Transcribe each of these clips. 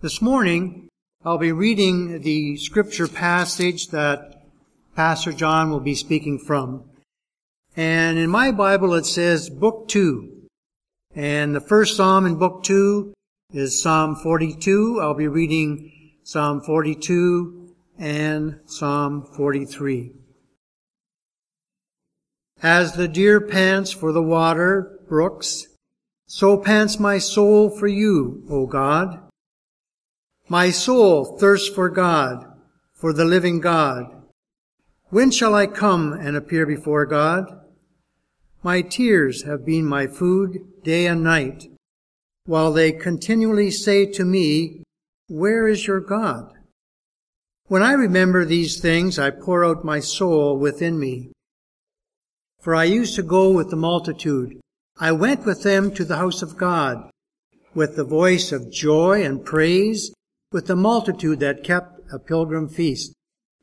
This morning, I'll be reading the scripture passage that Pastor John will be speaking from. And in my Bible, it says Book 2. And the first psalm in Book 2 is Psalm 42. I'll be reading Psalm 42 and Psalm 43. As the deer pants for the water brooks, so pants my soul for you, O God. My soul thirsts for God, for the living God. When shall I come and appear before God? My tears have been my food day and night, while they continually say to me, where is your God? When I remember these things, I pour out my soul within me. For I used to go with the multitude. I went with them to the house of God, with the voice of joy and praise, with the multitude that kept a pilgrim feast.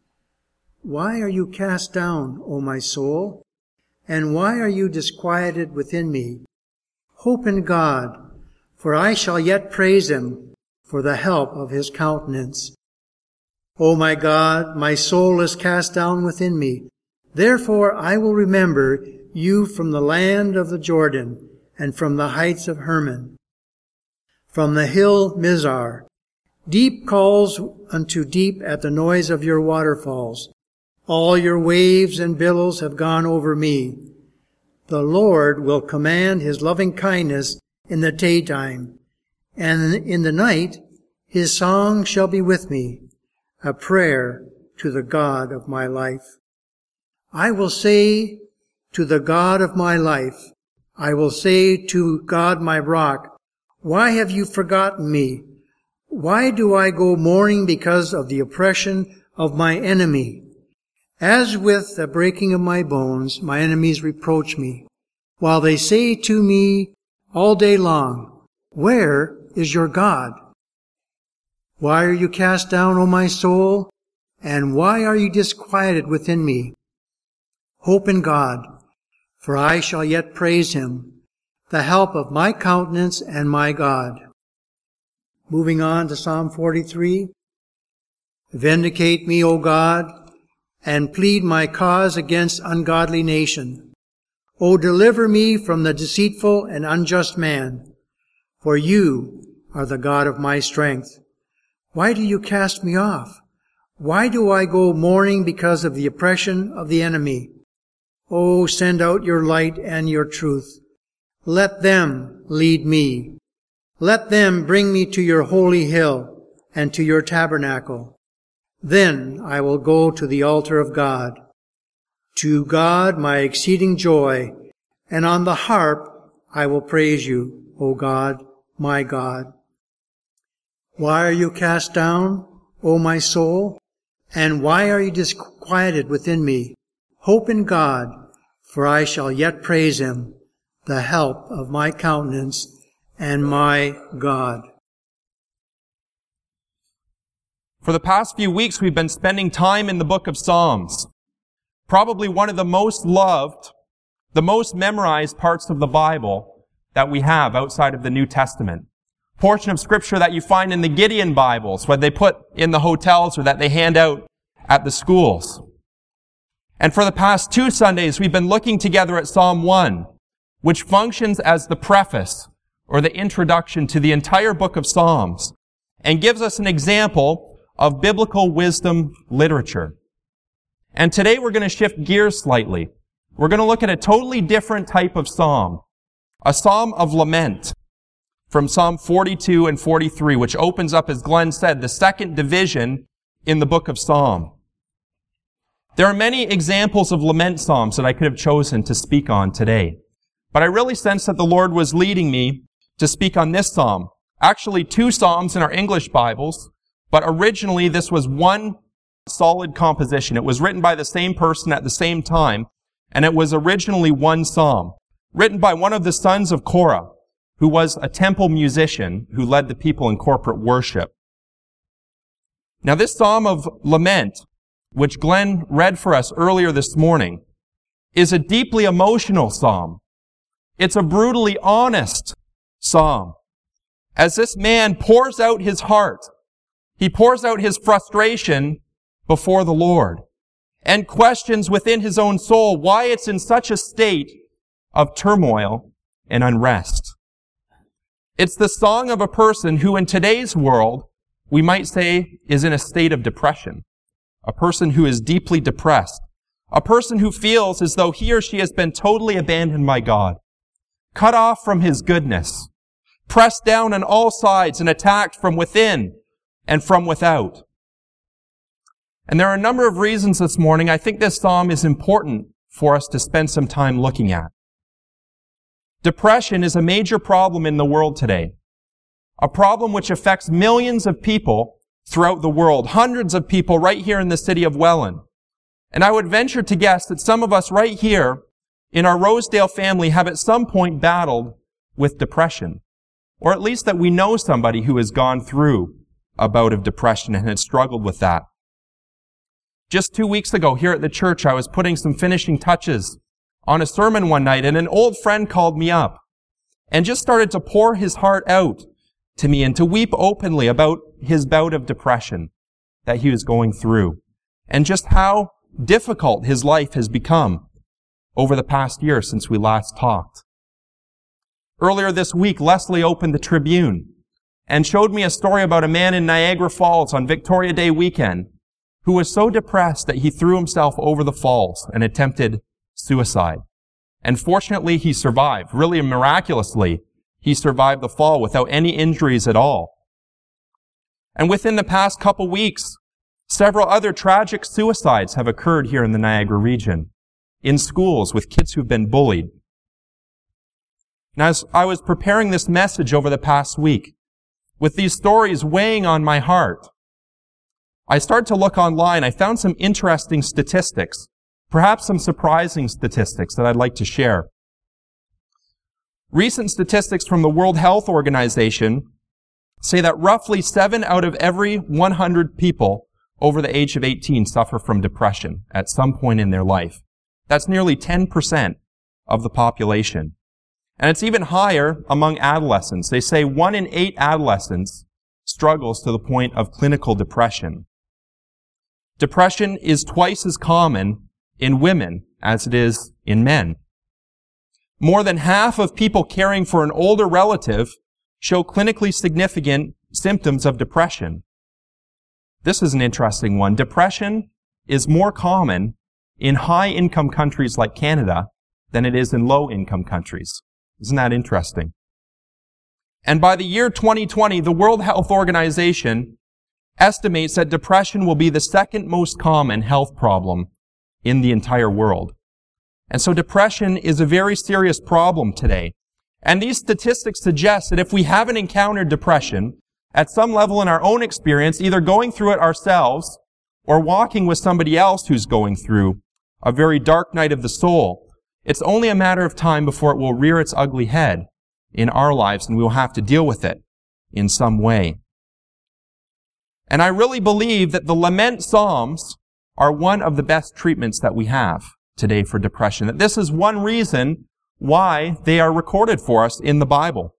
Why are you cast down, O my soul? And why are you disquieted within me? Hope in God, for I shall yet praise him for the help of his countenance. O my God, my soul is cast down within me. Therefore I will remember you from the land of the Jordan and from the heights of Hermon. From the hill Mizar, deep calls unto deep at the noise of your waterfalls. All your waves and billows have gone over me. The Lord will command his loving kindness in the daytime, and in the night his song shall be with me, a prayer to the God of my life. I will say to the God of my life, I will say to God my rock, why have you forgotten me? Why do I go mourning because of the oppression of my enemy? As with the breaking of my bones, my enemies reproach me, while they say to me all day long, where is your God? Why are you cast down, O my soul? And why are you disquieted within me? Hope in God, for I shall yet praise him, the help of my countenance and my God. Moving on to Psalm 43. Vindicate me, O God, and plead my cause against ungodly nation. O deliver me from the deceitful and unjust man, for you are the God of my strength. Why do you cast me off? Why do I go mourning because of the oppression of the enemy? O send out your light and your truth. Let them lead me. Let them bring me to your holy hill and to your tabernacle. Then I will go to the altar of God, to God my exceeding joy, and on the harp I will praise you, O God, my God. Why are you cast down, O my soul? And why are you disquieted within me? Hope in God, for I shall yet praise him, the help of my countenance and my God. For the past few weeks, we've been spending time in the book of Psalms. Probably one of the most loved, the most memorized parts of the Bible that we have outside of the New Testament. Portion of scripture that you find in the Gideon Bibles, what they put in the hotels or that they hand out at the schools. And for the past 2 Sundays, we've been looking together at Psalm 1, which functions as the preface or the introduction to the entire book of Psalms, and gives us an example of biblical wisdom literature. And today we're going to shift gears slightly. We're going to look at a totally different type of psalm, a psalm of lament, from Psalm 42 and 43, which opens up, as Glenn said, the second division in the book of Psalm. There are many examples of lament psalms that I could have chosen to speak on today, but I really sensed that the Lord was leading me to speak on this psalm. Actually, 2 psalms in our English Bibles, but originally this was one solid composition. It was written by the same person at the same time, and it was originally one psalm, written by one of the sons of Korah, who was a temple musician who led the people in corporate worship. Now, this psalm of lament, which Glenn read for us earlier this morning, is a deeply emotional psalm. It's a brutally honest psalm. as this man pours out his heart. He pours out his frustration before the Lord and questions within his own soul why it's in such a state of turmoil and unrest. It's the song of a person who in today's world, we might say, is in a state of depression. A person who is deeply depressed. A person who feels as though he or she has been totally abandoned by God, cut off from His goodness, pressed down on all sides and attacked from within and from without. And there are a number of reasons this morning I think this psalm is important for us to spend some time looking at. Depression is a major problem in the world today. A problem which affects millions of people throughout the world, hundreds of people right here in the city of Welland. And I would venture to guess that some of us right here in our Rosedale family have at some point battled with depression. Or at least that we know somebody who has gone through a bout of depression and has struggled with that. Just 2 weeks ago here at the church, I was putting some finishing touches on a sermon one night, and an old friend called me up and just started to pour his heart out to me and to weep openly about his bout of depression that he was going through and just how difficult his life has become over the past year since we last talked. Earlier this week, Leslie opened the Tribune and showed me a story about a man in Niagara Falls on Victoria Day weekend who was so depressed that he threw himself over the falls and attempted suicide. And fortunately, he survived. Really miraculously, he survived the fall without any injuries at all. And within the past couple weeks, several other tragic suicides have occurred here in the Niagara region, in schools with kids who've been bullied. And as I was preparing this message over the past week, with these stories weighing on my heart, I started to look online. I found some interesting statistics, perhaps some surprising statistics that I'd like to share. Recent statistics from the World Health Organization say that roughly 7 out of every 100 people over the age of 18 suffer from depression at some point in their life. That's nearly 10% of the population. And it's even higher among adolescents. They say 1 in 8 adolescents struggles to the point of clinical depression. Depression is twice as common in women as it is in men. More than half of people caring for an older relative show clinically significant symptoms of depression. This is an interesting one. Depression is more common in high-income countries like Canada than it is in low-income countries. Isn't that interesting? And by the year 2020, the World Health Organization estimates that depression will be the second most common health problem in the entire world. And so depression is a very serious problem today. And these statistics suggest that if we haven't encountered depression at some level in our own experience, either going through it ourselves or walking with somebody else who's going through a very dark night of the soul, it's only a matter of time before it will rear its ugly head in our lives and we will have to deal with it in some way. And I really believe that the lament psalms are one of the best treatments that we have today for depression. That this is one reason why they are recorded for us in the Bible.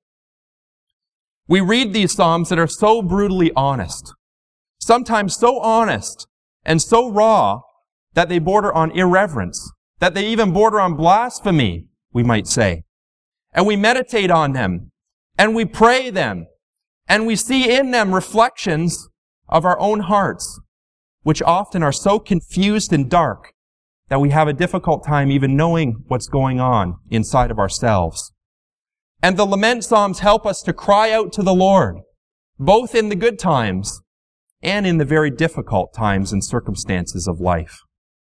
We read these psalms that are so brutally honest, sometimes so honest and so raw that they border on irreverence, that they even border on blasphemy, we might say. And we meditate on them, and we pray them, and we see in them reflections of our own hearts, which often are so confused and dark that we have a difficult time even knowing what's going on inside of ourselves. And the lament psalms help us to cry out to the Lord, both in the good times and in the very difficult times and circumstances of life.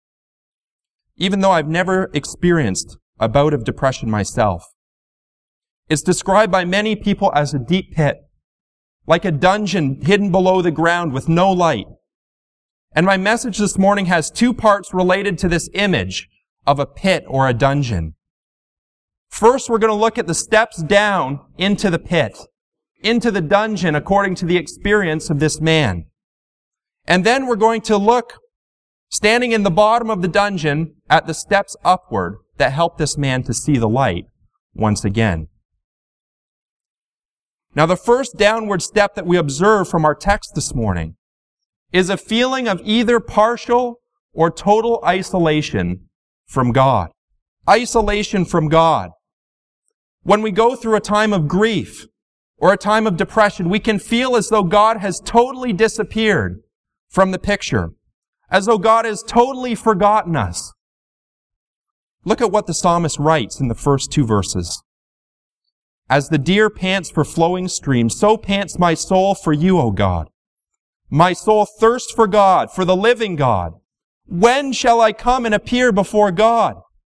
Even though I've never experienced a bout of depression myself, it's described by many people as a deep pit, like a dungeon hidden below the ground with no light. And my message this morning has 2 parts related to this image of a pit or a dungeon. First, we're going to look at the steps down into the pit, into the dungeon according to the experience of this man. And then we're going to look, standing in the bottom of the dungeon, at the steps upward that help this man to see the light once again. Now, the first downward step that we observe from our text this morning is a feeling of either partial or total isolation from God. Isolation from God. When we go through a time of grief or a time of depression, we can feel as though God has totally disappeared from the picture, as though God has totally forgotten us. Look at what the psalmist writes in the first two verses. As the deer pants for flowing streams, so pants my soul for you, O God. My soul thirsts for God, for the living God. When shall I come and appear before God?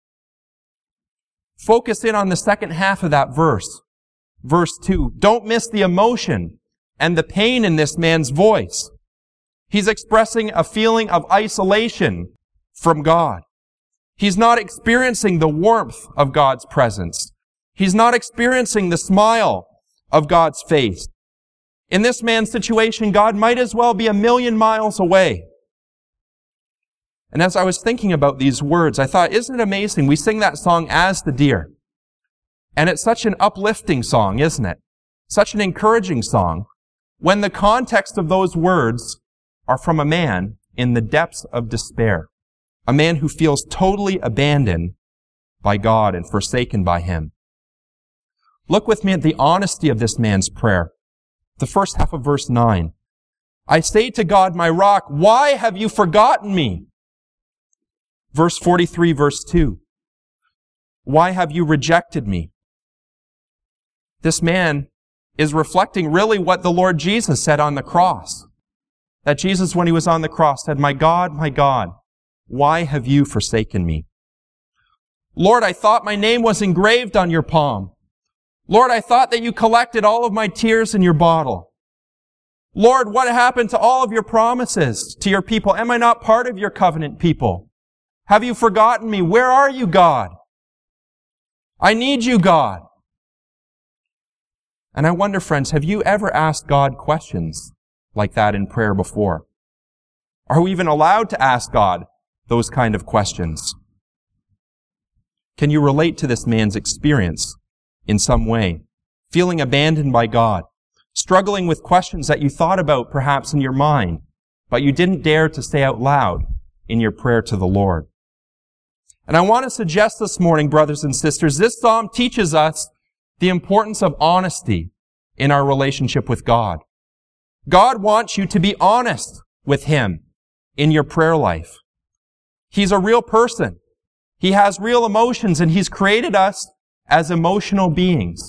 Focus in on the second half of that verse. Verse 2. Don't miss the emotion and the pain in this man's voice. He's expressing a feeling of isolation from God. He's not experiencing the warmth of God's presence. He's not experiencing the smile of God's face. In this man's situation, God might as well be 1,000,000 miles away. And as I was thinking about these words, I thought, isn't it amazing? We sing that song, As the Deer. And it's such an uplifting song, isn't it? Such an encouraging song, when the context of those words are from a man in the depths of despair. A man who feels totally abandoned by God and forsaken by Him. Look with me at the honesty of this man's prayer. The first half of verse 9. I say to God, my rock, why have you forgotten me? Verse 43, verse 2. Why have you rejected me? This man is reflecting really what the Lord Jesus said on the cross. That Jesus, when He was on the cross, said, my God, why have you forsaken me? Lord, I thought my name was engraved on your palm. Lord, I thought that you collected all of my tears in your bottle. Lord, what happened to all of your promises to your people? Am I not part of your covenant people? Have you forgotten me? Where are you, God? I need you, God. And I wonder, friends, have you ever asked God questions like that in prayer before? Are we even allowed to ask God those kind of questions? Can you relate to this man's experience in some way? Feeling abandoned by God, struggling with questions that you thought about perhaps in your mind, but you didn't dare to say out loud in your prayer to the Lord. And I want to suggest this morning, brothers and sisters, this psalm teaches us the importance of honesty in our relationship with God. God wants you to be honest with Him in your prayer life. He's a real person. He has real emotions, and He's created us as emotional beings.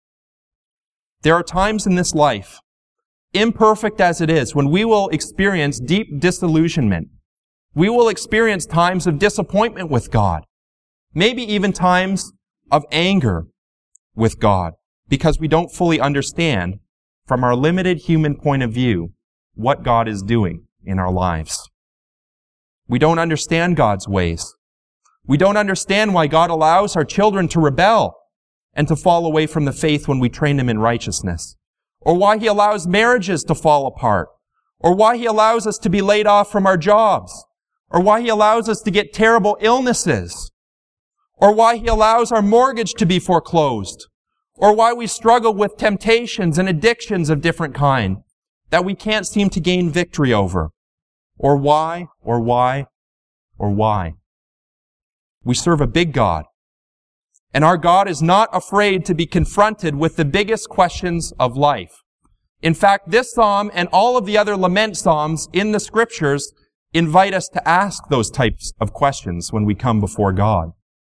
There are times in this life, imperfect as it is, when we will experience deep disillusionment. We will experience times of disappointment with God. Maybe even times of anger with God, because we don't fully understand, from our limited human point of view, what God is doing in our lives. We don't understand God's ways. We don't understand why God allows our children to rebel and to fall away from the faith when we train them in righteousness, or why He allows marriages to fall apart, or why He allows us to be laid off from our jobs, or why He allows us to get terrible illnesses, or why He allows our mortgage to be foreclosed, or why we struggle with temptations and addictions of different kind that we can't seem to gain victory over, or why. We serve a big God, and our God is not afraid to be confronted with the biggest questions of life. In fact, this psalm and all of the other lament psalms in the Scriptures invite us to ask those types of questions when we come before God.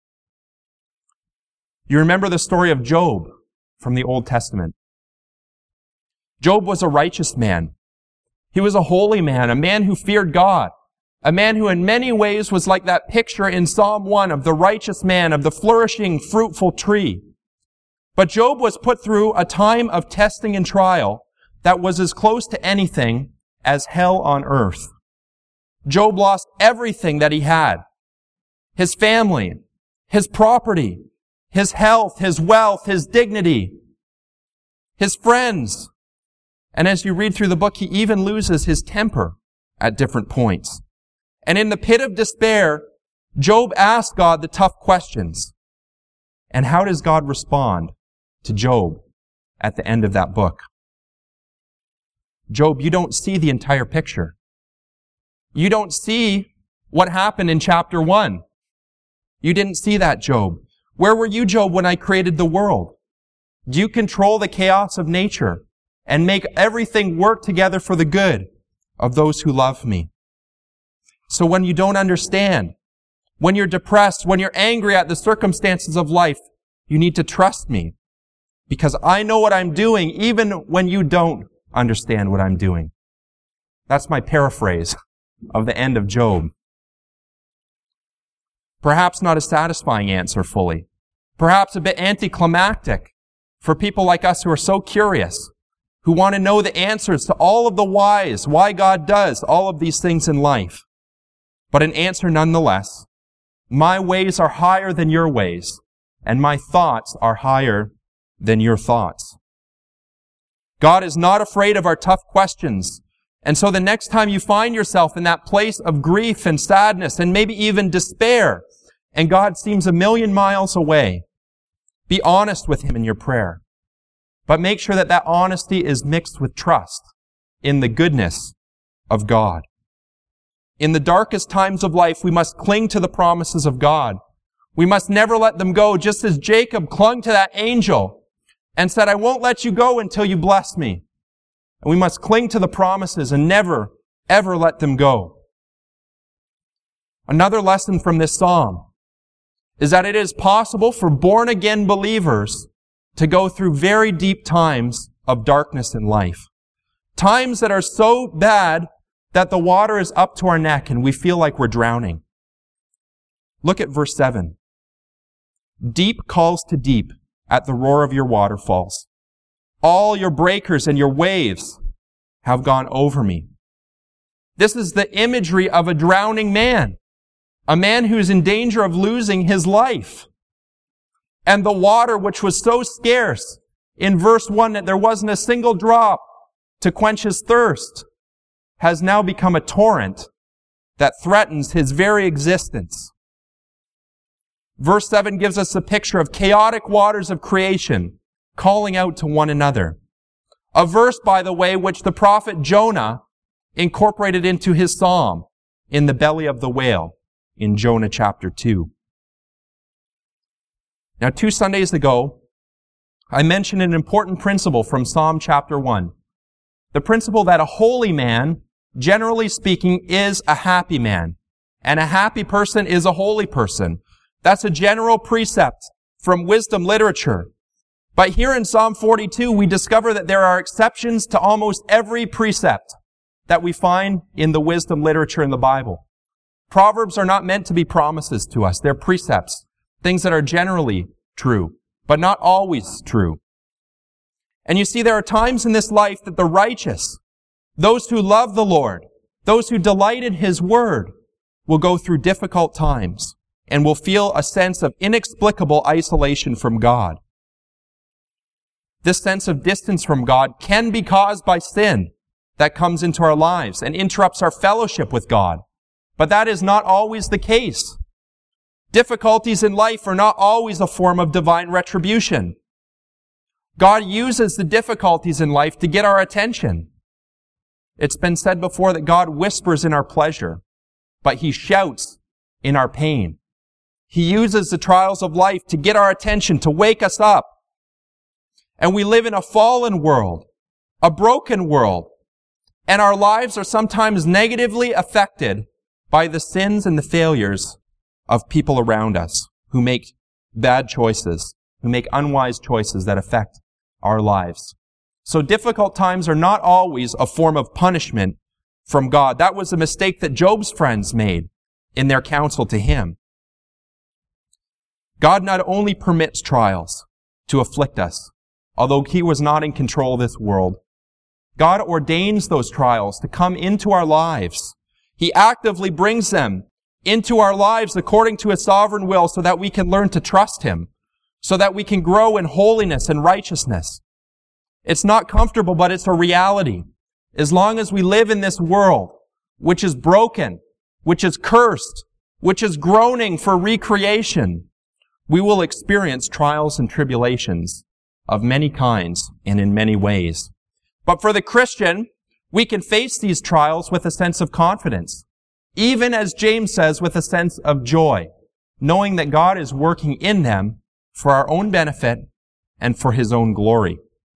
You remember the story of Job from the Old Testament. Job was a righteous man. He was a holy man, a man who feared God, a man who in many ways was like that picture in Psalm 1 of the righteous man, of the flourishing, fruitful tree. But Job was put through a time of testing and trial that was as close to anything as hell on earth. Job lost everything that he had. His family, his property, his health, his wealth, his dignity, his friends. And as you read through the book, he even loses his temper at different points. And in the pit of despair, Job asks God the tough questions. And how does God respond to Job at the end of that book. Job, you don't see the entire picture. You don't see what happened in chapter 1. You didn't see that, Job. Where were you, Job, when I created the world? Do you control the chaos of nature and make everything work together for the good of those who love me? So when you don't understand, when you're depressed, when you're angry at the circumstances of life, you need to trust me, because I know what I'm doing even when you don't understand what I'm doing. That's my paraphrase of the end of Job. Perhaps not a satisfying answer fully. Perhaps a bit anticlimactic for people like us who are so curious, who want to know the answers to all of the whys, why God does all of these things in life. But an answer nonetheless. My ways are higher than your ways, and my thoughts are higher than your thoughts. God is not afraid of our tough questions. And so the next time you find yourself in that place of grief and sadness and maybe even despair, and God seems a million miles away, be honest with Him in your prayer. But make sure that that honesty is mixed with trust in the goodness of God. In the darkest times of life, we must cling to the promises of God. We must never let them go, just as Jacob clung to that angel and said, I won't let you go until you bless me. And we must cling to the promises and never, ever let them go. Another lesson from this psalm is that it is possible for born-again believers to go through very deep times of darkness in life. Times that are so bad that the water is up to our neck and we feel like we're drowning. Look at verse 7. Deep calls to deep at the roar of your waterfalls. All your breakers and your waves have gone over me. This is the imagery of a drowning man, a man who is in danger of losing his life. And the water, which was so scarce in verse 1 that there wasn't a single drop to quench his thirst, has now become a torrent that threatens his very existence. Verse 7 gives us a picture of chaotic waters of creation calling out to one another. A verse, by the way, which the prophet Jonah incorporated into his psalm in the belly of the whale in Jonah chapter 2. Now, 2 Sundays ago, I mentioned an important principle from Psalm chapter 1. The principle that a holy man, generally speaking, is a happy man. And a happy person is a holy person. That's a general precept from wisdom literature. But here in Psalm 42, we discover that there are exceptions to almost every precept that we find in the wisdom literature in the Bible. Proverbs are not meant to be promises to us. They're precepts, things that are generally true, but not always true. And you see, there are times in this life that the righteous, those who love the Lord, those who delight in His Word, will go through difficult times and will feel a sense of inexplicable isolation from God. This sense of distance from God can be caused by sin that comes into our lives and interrupts our fellowship with God. But that is not always the case. Difficulties in life are not always a form of divine retribution. God uses the difficulties in life to get our attention. It's been said before that God whispers in our pleasure, but He shouts in our pain. He uses the trials of life to get our attention, to wake us up. And we live in a fallen world, a broken world, and our lives are sometimes negatively affected by the sins and the failures of people around us who make bad choices, who make unwise choices that affect our lives. So difficult times are not always a form of punishment from God. That was a mistake that Job's friends made in their counsel to him. God not only permits trials to afflict us, although He was not in control of this world, God ordains those trials to come into our lives. He actively brings them into our lives according to His sovereign will so that we can learn to trust Him, so that we can grow in holiness and righteousness. It's not comfortable, but it's a reality. As long as we live in this world, which is broken, which is cursed, which is groaning for recreation, we will experience trials and tribulations of many kinds and in many ways. But for the Christian, we can face these trials with a sense of confidence, even as James says, with a sense of joy, knowing that God is working in them for our own benefit and for His own glory.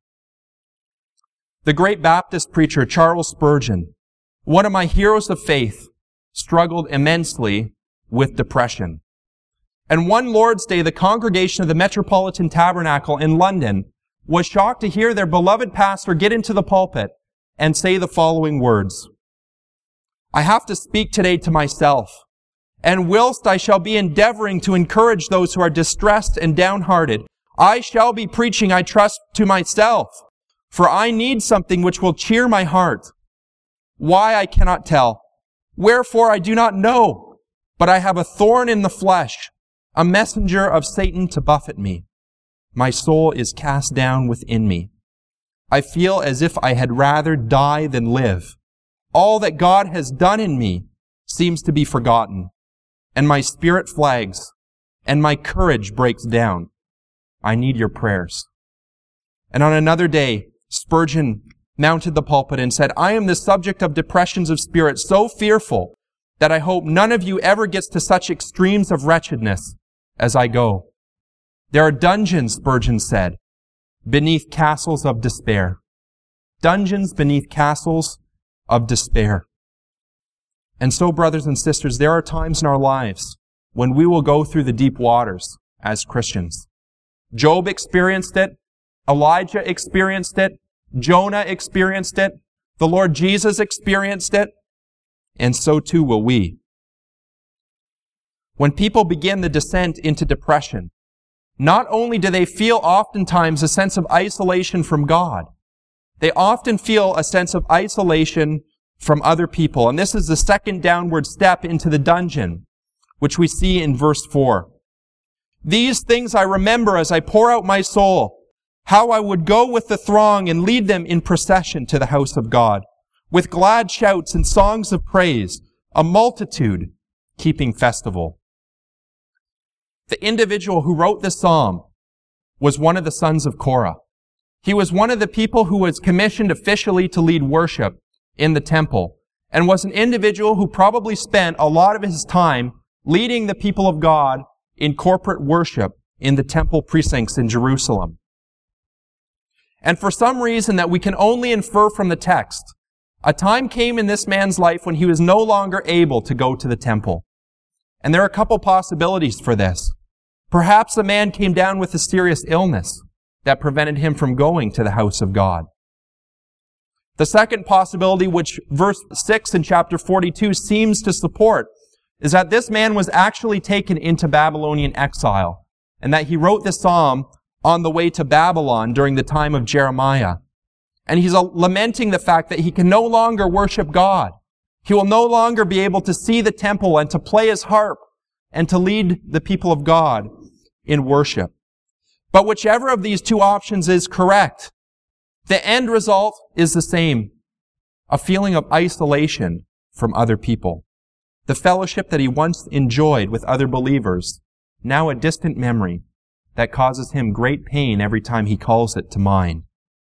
The great Baptist preacher Charles Spurgeon, one of my heroes of faith, struggled immensely with depression. And one Lord's Day, the congregation of the Metropolitan Tabernacle in London was shocked to hear their beloved pastor get into the pulpit and say the following words: "I have to speak today to myself, and whilst I shall be endeavoring to encourage those who are distressed and downhearted, I shall be preaching, I trust, to myself, for I need something which will cheer my heart. Why, I cannot tell. Wherefore, I do not know. But I have a thorn in the flesh, a messenger of Satan to buffet me. My soul is cast down within me. I feel as if I had rather die than live. All that God has done in me seems to be forgotten, and my spirit flags, and my courage breaks down. I need your prayers." And on another day, Spurgeon mounted the pulpit and said, "I am the subject of depressions of spirit so fearful that I hope none of you ever gets to such extremes of wretchedness as I go. There are dungeons," Spurgeon said, "beneath castles of despair." Dungeons beneath castles of despair. And so, brothers and sisters, there are times in our lives when we will go through the deep waters as Christians. Job experienced it. Elijah experienced it. Jonah experienced it. The Lord Jesus experienced it. And so too will we. When people begin the descent into depression, not only do they feel oftentimes a sense of isolation from God, they often feel a sense of isolation from other people. And this is the second downward step into the dungeon, which we see in verse 4. "These things I remember as I pour out my soul, how I would go with the throng and lead them in procession to the house of God, with glad shouts and songs of praise, a multitude keeping festival." The individual who wrote this psalm was one of the sons of Korah. He was one of the people who was commissioned officially to lead worship in the temple, and was an individual who probably spent a lot of his time leading the people of God in corporate worship in the temple precincts in Jerusalem. And for some reason that we can only infer from the text, a time came in this man's life when he was no longer able to go to the temple. And there are a couple possibilities for this. Perhaps the man came down with a serious illness that prevented him from going to the house of God. The second possibility, which verse 6 in chapter 42 seems to support, is that this man was actually taken into Babylonian exile, and that he wrote this psalm on the way to Babylon during the time of Jeremiah. And he's lamenting the fact that he can no longer worship God. He will no longer be able to see the temple and to play his harp and to lead the people of God in worship. But whichever of these two options is correct, the end result is the same: a feeling of isolation from other people. The fellowship that he once enjoyed with other believers, now a distant memory that causes him great pain every time he calls it to mind.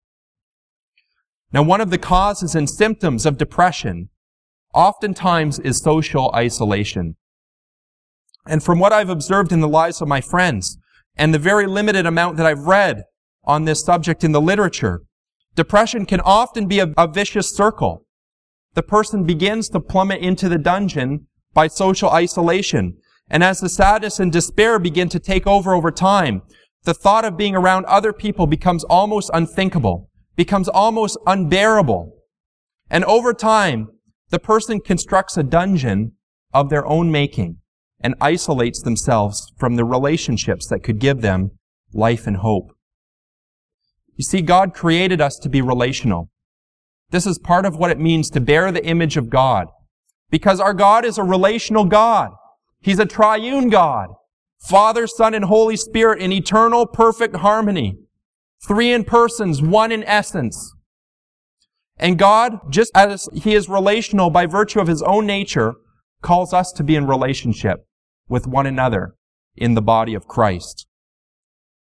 Now, one of the causes and symptoms of depression oftentimes is social isolation. And from what I've observed in the lives of my friends, and the very limited amount that I've read on this subject in the literature, depression can often be a vicious circle. The person begins to plummet into the dungeon by social isolation. And as the sadness and despair begin to take over time, the thought of being around other people becomes almost unthinkable, becomes almost unbearable. And over time, the person constructs a dungeon of their own making and isolates themselves from the relationships that could give them life and hope. You see, God created us to be relational. This is part of what it means to bear the image of God, because our God is a relational God. He's a triune God, Father, Son, and Holy Spirit in eternal, perfect harmony. 3 in persons, 1 in essence. And God, just as He is relational by virtue of His own nature, calls us to be in relationship with one another in the body of Christ.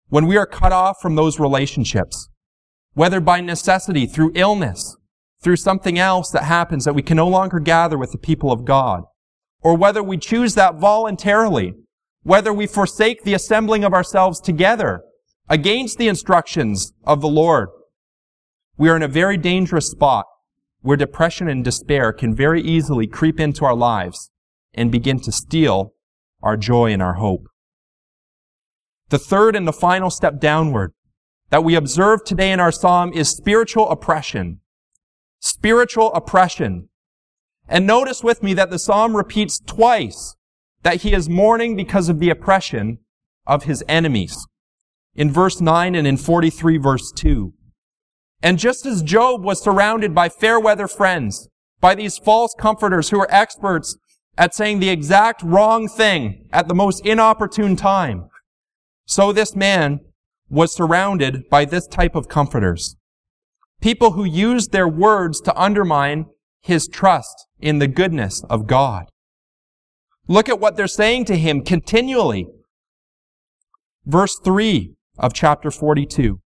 when we are cut off from those relationships, whether by necessity, through illness, through something else that happens that we can no longer gather with the people of God, or whether we choose that voluntarily, whether we forsake the assembling of ourselves together against the instructions of the Lord, we are in a very dangerous spot where depression and despair can very easily creep into our lives and begin to steal our joy and our hope. The third and the final step downward that we observe today in our psalm is spiritual oppression. Spiritual oppression. And notice with me that the psalm repeats twice that he is mourning because of the oppression of his enemies. In verse 9 and in 43 verse 2. And just as Job was surrounded by fair weather friends, by these false comforters who are experts at saying the exact wrong thing at the most inopportune time, so this man was surrounded by this type of comforters. People who used their words to undermine his trust in the goodness of God. Look at what they're saying to him continually. Verse 3 of chapter 42.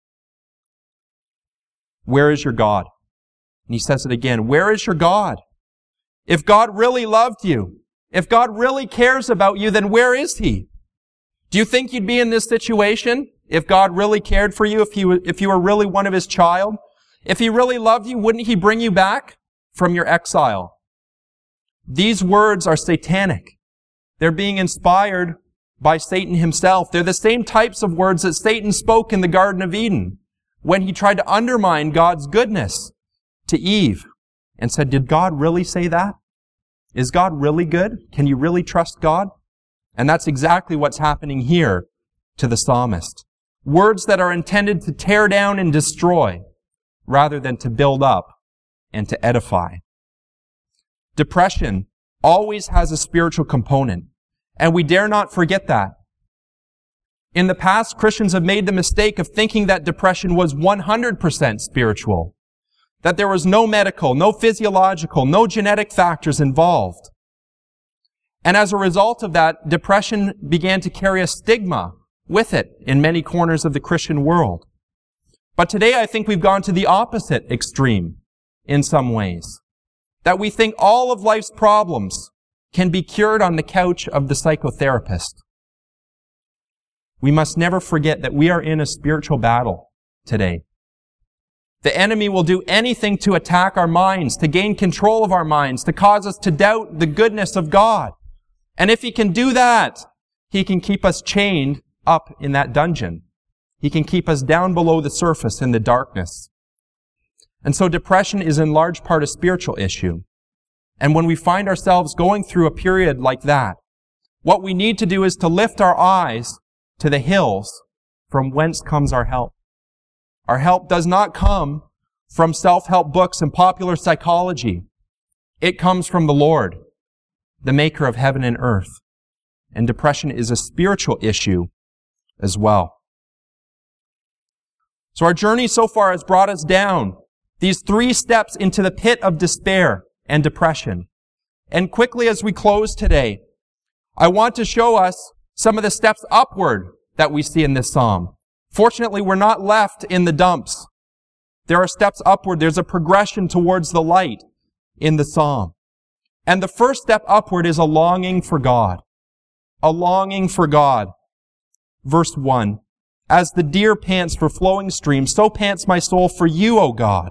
Where is your God? And he says it again. Where is your God? If God really loved you, if God really cares about you, then where is he? Do you think you'd be in this situation if God really cared for you, if you were really one of his child? If he really loved you, wouldn't he bring you back from your exile? These words are satanic. They're being inspired by Satan himself. They're the same types of words that Satan spoke in the Garden of Eden when he tried to undermine God's goodness to Eve and said, did God really say that? Is God really good? Can you really trust God? And that's exactly what's happening here to the psalmist. Words that are intended to tear down and destroy rather than to build up and to edify. Depression always has a spiritual component, and we dare not forget that. In the past, Christians have made the mistake of thinking that depression was 100% spiritual, that there was no medical, no physiological, no genetic factors involved. And as a result of that, depression began to carry a stigma with it in many corners of the Christian world. But today I think we've gone to the opposite extreme in some ways, that we think all of life's problems can be cured on the couch of the psychotherapist. We must never forget that we are in a spiritual battle today. The enemy will do anything to attack our minds, to gain control of our minds, to cause us to doubt the goodness of God. And if he can do that, he can keep us chained up in that dungeon. He can keep us down below the surface in the darkness. And so depression is in large part a spiritual issue. And when we find ourselves going through a period like that, what we need to do is to lift our eyes to the hills from whence comes our help. Our help does not come from self-help books and popular psychology. It comes from the Lord, the maker of heaven and earth. And depression is a spiritual issue as well. So our journey so far has brought us down these 3 steps into the pit of despair and depression. And quickly as we close today, I want to show us some of the steps upward that we see in this psalm. Fortunately, we're not left in the dumps. There are steps upward. There's a progression towards the light in the psalm. And the first step upward is a longing for God. A longing for God. Verse 1. As the deer pants for flowing streams, so pants my soul for you, O God.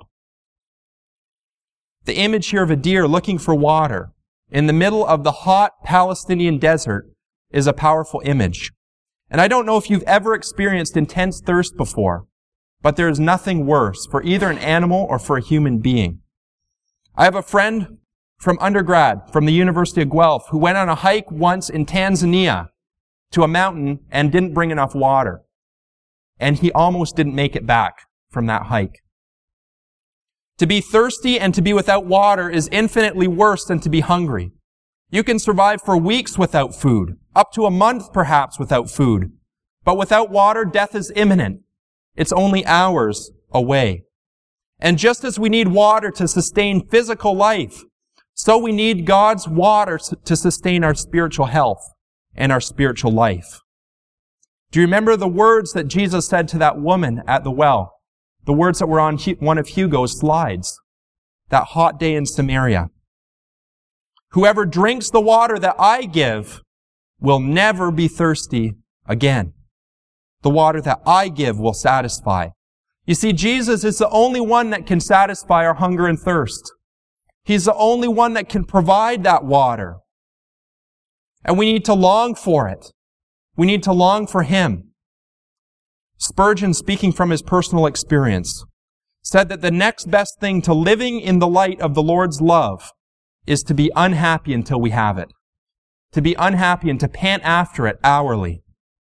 The image here of a deer looking for water in the middle of the hot Palestinian desert is a powerful image. And I don't know if you've ever experienced intense thirst before, but there is nothing worse for either an animal or for a human being. I have a friend from undergrad from the University of Guelph who went on a hike once in Tanzania to a mountain and didn't bring enough water. And he almost didn't make it back from that hike. To be thirsty and to be without water is infinitely worse than to be hungry. You can survive for weeks without food, up to a month perhaps without food. But without water, death is imminent. It's only hours away. And just as we need water to sustain physical life, so we need God's water to sustain our spiritual health and our spiritual life. Do you remember the words that Jesus said to that woman at the well? The words that were on one of Hugo's slides. That hot day in Samaria. Whoever drinks the water that I give will never be thirsty again. The water that I give will satisfy. You see, Jesus is the only one that can satisfy our hunger and thirst. He's the only one that can provide that water. And we need to long for it. We need to long for Him. Spurgeon, speaking from his personal experience, said that the next best thing to living in the light of the Lord's love is to be unhappy until we have it. To be unhappy and to pant after it hourly.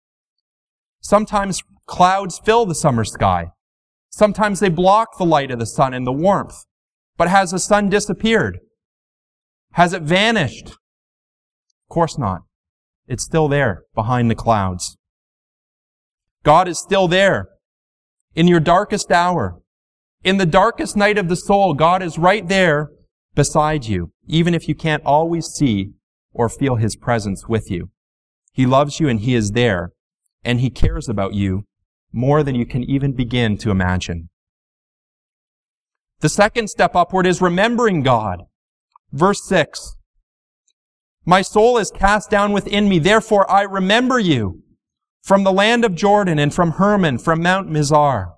Sometimes clouds fill the summer sky. Sometimes they block the light of the sun and the warmth. But has the sun disappeared? Has it vanished? Of course not. It's still there behind the clouds. God is still there. In your darkest hour, in the darkest night of the soul, God is right there beside you, even if you can't always see or feel His presence with you. He loves you and He is there, and He cares about you more than you can even begin to imagine. The second step upward is remembering God. Verse 6. My soul is cast down within me, therefore I remember you from the land of Jordan and from Hermon, from Mount Mizar.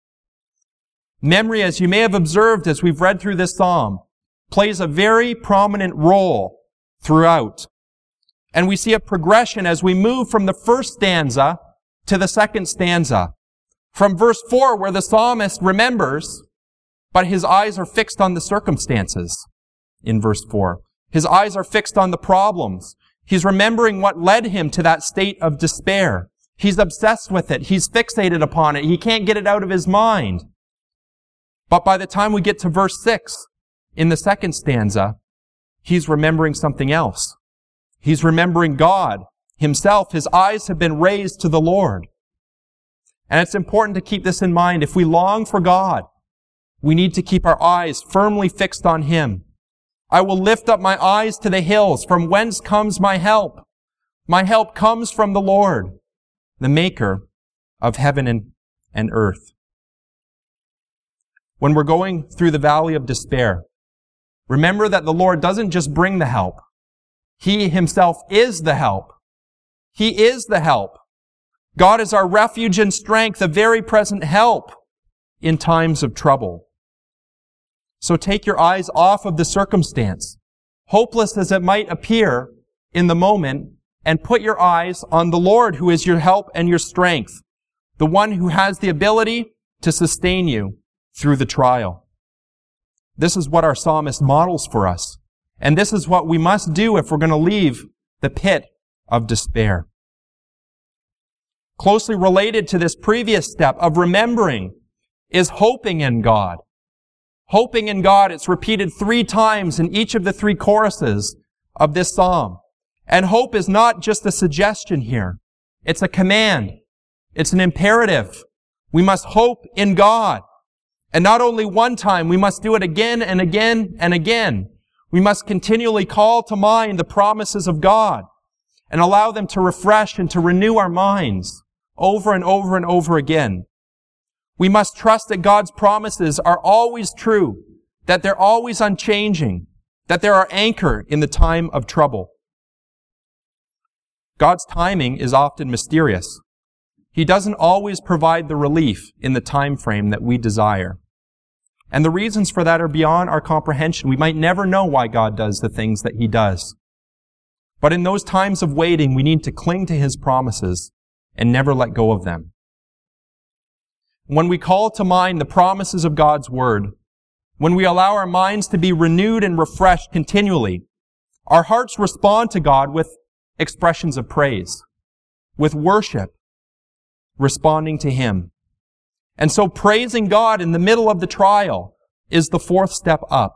Memory, as you may have observed as we've read through this psalm, plays a very prominent role throughout. And we see a progression as we move from the first stanza to the second stanza. From verse 4, where the psalmist remembers, but his eyes are fixed on the circumstances. In verse 4, his eyes are fixed on the problems. He's remembering what led him to that state of despair. He's obsessed with it. He's fixated upon it. He can't get it out of his mind. But by the time we get to verse 6, in the second stanza, he's remembering something else. He's remembering God Himself. His eyes have been raised to the Lord. And it's important to keep this in mind. If we long for God, we need to keep our eyes firmly fixed on Him. I will lift up my eyes to the hills. From whence comes my help? My help comes from the Lord, the Maker of heaven and earth. When we're going through the valley of despair, remember that the Lord doesn't just bring the help. He Himself is the help. He is the help. God is our refuge and strength, a very present help in times of trouble. So take your eyes off of the circumstance, hopeless as it might appear in the moment, and put your eyes on the Lord, who is your help and your strength, the one who has the ability to sustain you through the trial. This is what our psalmist models for us, and this is what we must do if we're going to leave the pit of despair. Closely related to this previous step of remembering is hoping in God. Hoping in God, it's repeated 3 times in each of the 3 choruses of this psalm. And hope is not just a suggestion here. It's a command. It's an imperative. We must hope in God. And not only one time, we must do it again and again and again. We must continually call to mind the promises of God and allow them to refresh and to renew our minds over and over and over again. We must trust that God's promises are always true, that they're always unchanging, that they're our anchor in the time of trouble. God's timing is often mysterious. He doesn't always provide the relief in the time frame that we desire. And the reasons for that are beyond our comprehension. We might never know why God does the things that He does. But in those times of waiting, we need to cling to His promises and never let go of them. When we call to mind the promises of God's Word, when we allow our minds to be renewed and refreshed continually, our hearts respond to God with expressions of praise, with worship, responding to Him. And so praising God in the middle of the trial is the 4th step up.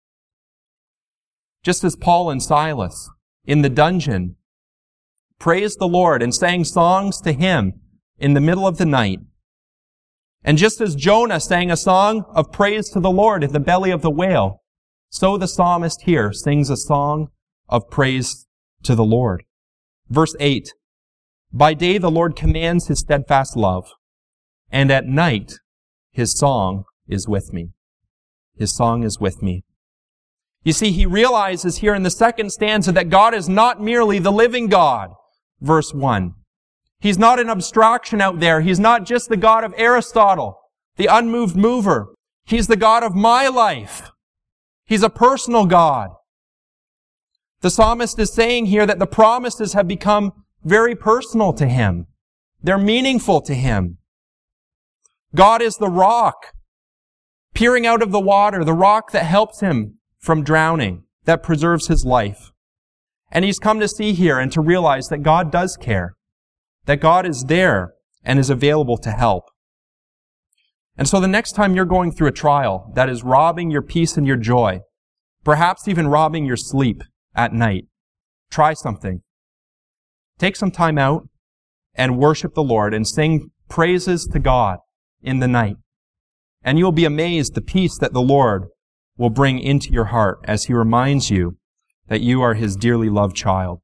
Just as Paul and Silas in the dungeon praised the Lord and sang songs to Him in the middle of the night, and just as Jonah sang a song of praise to the Lord in the belly of the whale, so the psalmist here sings a song of praise to the Lord. Verse 8, By day the Lord commands His steadfast love, and at night His song is with me. His song is with me. You see, he realizes here in the second stanza that God is not merely the living God. Verse 1. He's not an abstraction out there. He's not just the God of Aristotle, the unmoved mover. He's the God of my life. He's a personal God. The psalmist is saying here that the promises have become very personal to him. They're meaningful to him. God is the rock peering out of the water, the rock that helps him from drowning, that preserves his life. And he's come to see here and to realize that God does care, that God is there and is available to help. And so the next time you're going through a trial that is robbing your peace and your joy, perhaps even robbing your sleep at night, try something. Take some time out and worship the Lord and sing praises to God in the night. And you'll be amazed the peace that the Lord will bring into your heart as He reminds you that you are His dearly loved child.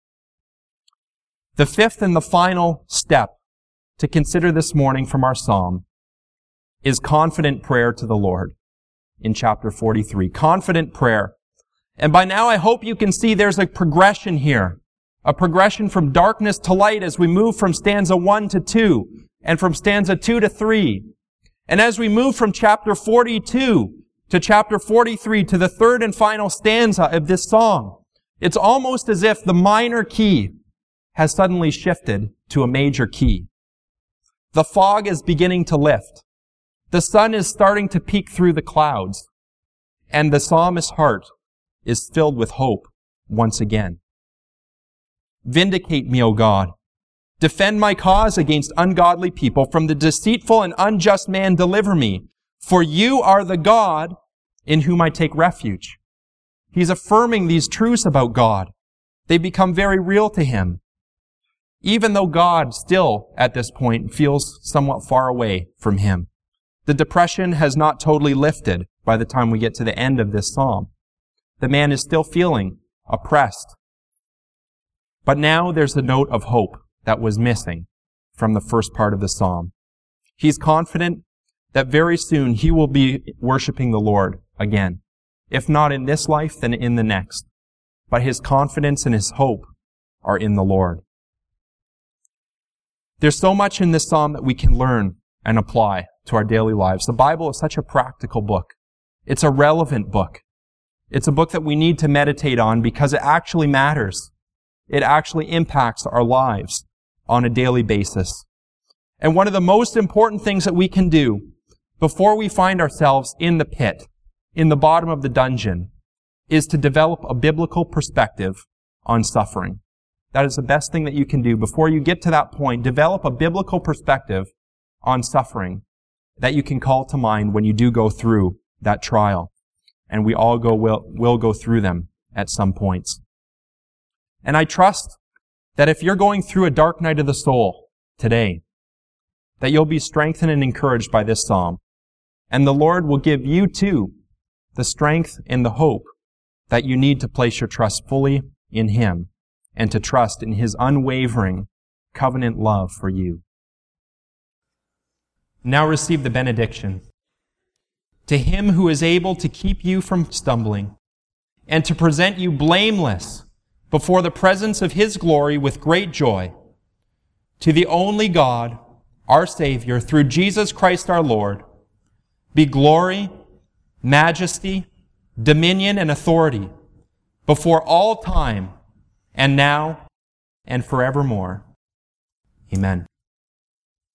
The fifth and the final step to consider this morning from our psalm is confident prayer to the Lord in chapter 43. Confident prayer. And by now I hope you can see there's a progression here. A progression from darkness to light as we move from stanza 1 to 2 and from stanza 2 to 3. And as we move from chapter 42 to chapter 43 to the third and final stanza of this song, it's almost as if the minor key has suddenly shifted to a major key. The fog is beginning to lift. The sun is starting to peek through the clouds. And the psalmist's heart is filled with hope once again. Vindicate me, O God. Defend my cause against ungodly people. From the deceitful and unjust man deliver me. For you are the God in whom I take refuge. He's affirming these truths about God. They become very real to him. Even though God still, at this point, feels somewhat far away from him. The depression has not totally lifted by the time we get to the end of this psalm. The man is still feeling oppressed. But now there's a note of hope that was missing from the first part of the psalm. He's confident that very soon he will be worshiping the Lord again. If not in this life, then in the next. But his confidence and his hope are in the Lord. There's so much in this psalm that we can learn and apply to our daily lives. The Bible is such a practical book. It's a relevant book. It's a book that we need to meditate on because it actually matters. It actually impacts our lives on a daily basis. And one of the most important things that we can do before we find ourselves in the pit, in the bottom of the dungeon, is to develop a biblical perspective on suffering. That is the best thing that you can do before you get to that point. Develop a biblical perspective on suffering that you can call to mind when you do go through that trial. And we all will go through them at some points. And I trust that if you're going through a dark night of the soul today, that you'll be strengthened and encouraged by this psalm. And the Lord will give you too the strength and the hope that you need to place your trust fully in Him and to trust in His unwavering covenant love for you. Now receive the benediction. To Him who is able to keep you from stumbling and to present you blameless before the presence of His glory with great joy, to the only God, our Savior, through Jesus Christ our Lord, be glory, majesty, dominion, and authority before all time and now and forevermore. Amen.